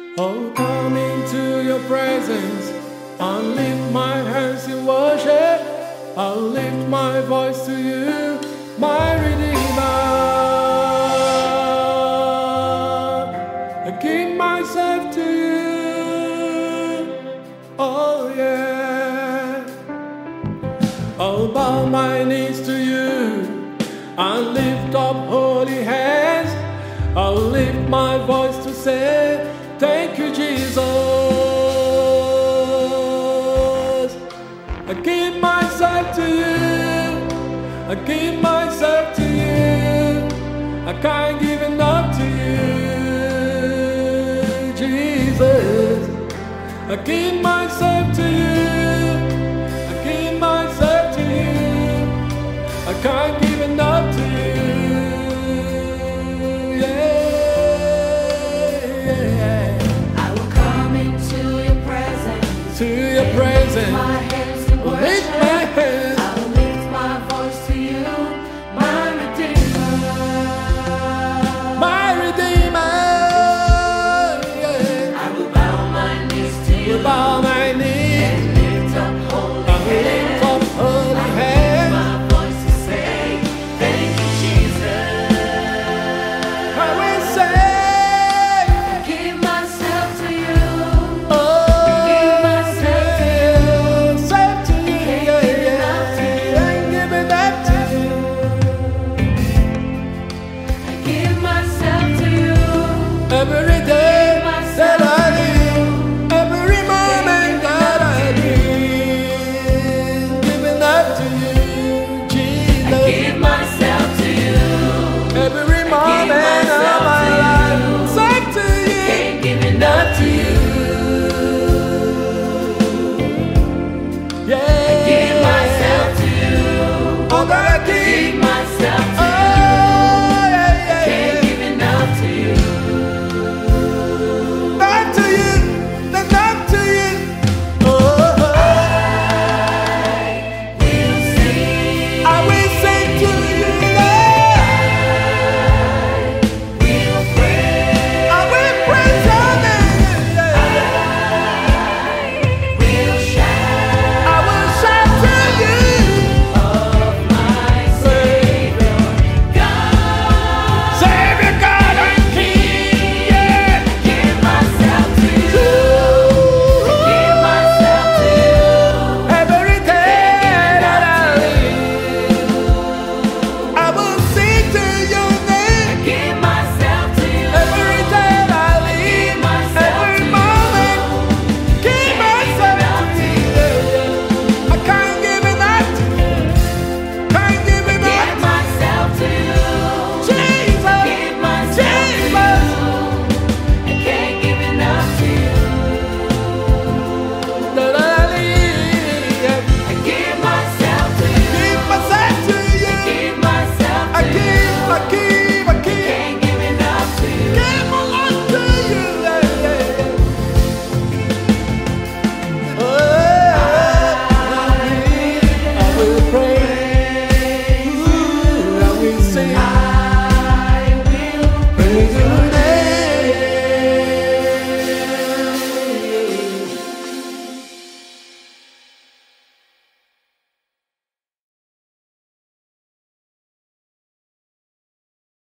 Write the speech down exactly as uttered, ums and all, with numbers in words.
Oh, come into your presence and lift my hands in worship. I'll lift my voice to you, my Redeemer. I give myself to you, oh yeah. I'll bow my knees to you and lift up holy hands. I'll lift my voice to say, thank you, Jesus. I give myself to you. I give myself to you. I can't give enough to you, Jesus. I give myself to you.